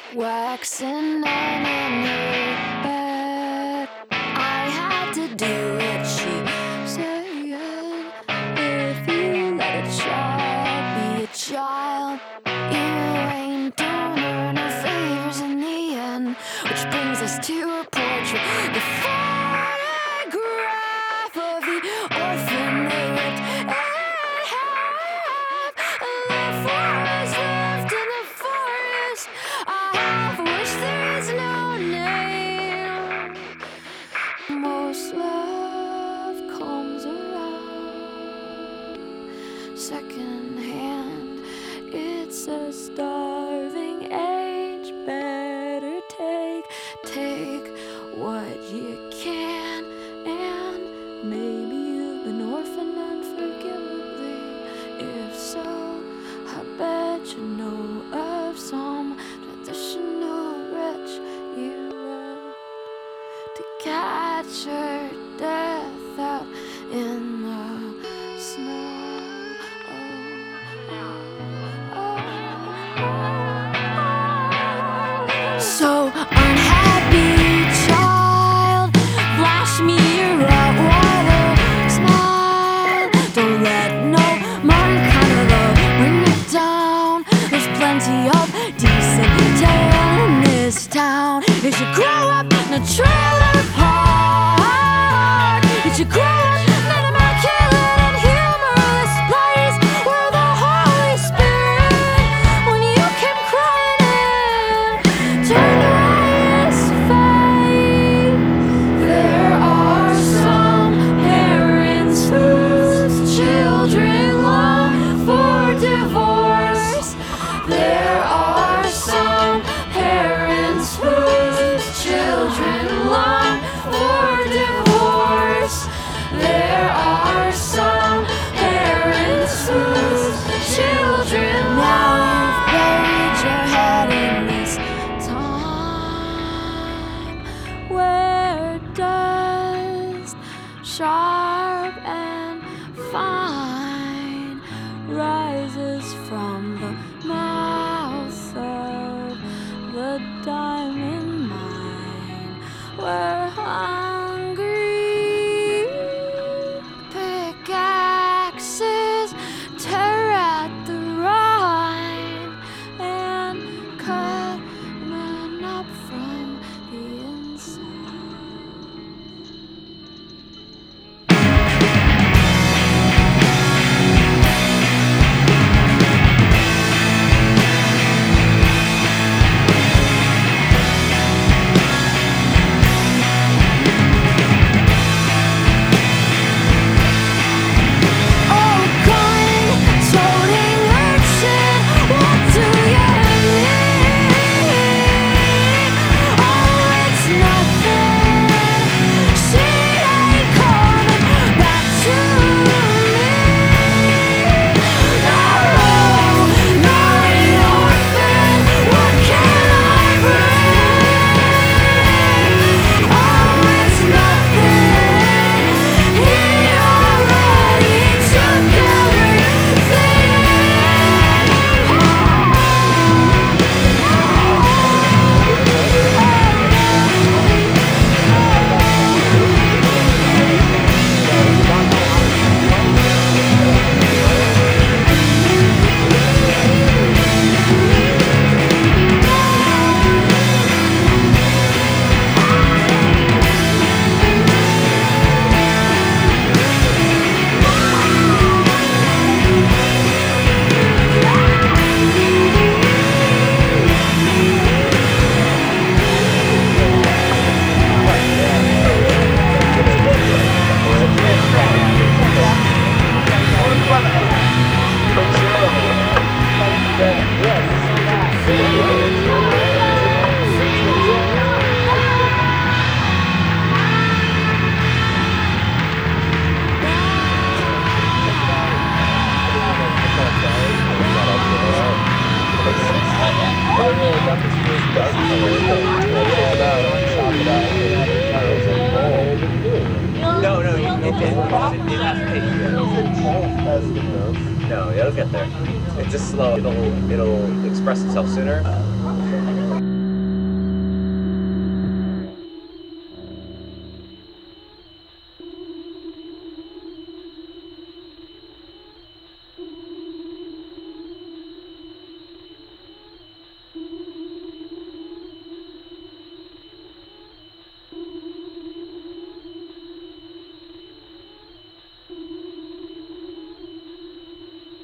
Waxing on her bed, I had to do it, she said. If you let a child be a child, you ain't doing her no favors in the end. Which brings us to a portrait, the photograph of the orphan they ripped in half. The forest left in the forest. I wish there is no name. Most love comes around second hand. It's a starving age. Better take what you can. And maybe you've been orphaned unforgivably. If so, I bet you know of some traditional wretch you left to catch her death out in the snow. So unhappy child, flash me your Rottweiler smile. Don't let no modern kind of love bring it down. There's plenty of decent tail in this town. You should grow up in a trailer park. You should grow up in an immaculate and humorless place where the Holy Spirit, when you came crying in, turned away his face. There are some parents whose children long for divorce. There are some parents whose children long for divorce. There are some parents whose children now you've buried your head in this time where dust, sharp and fine, rises from the mouth of the diamond mine. We're hungry. Pickaxes tear at the rind and cut men up from the inside. Oh, gun-toting urchin, what do you need? Oh, it's nothing. She ain't coming back to me. No, not an orphan. What can I bring? Oh, it's nothing. He already took everything. No, it'll get there. It's just slow. It'll express itself sooner.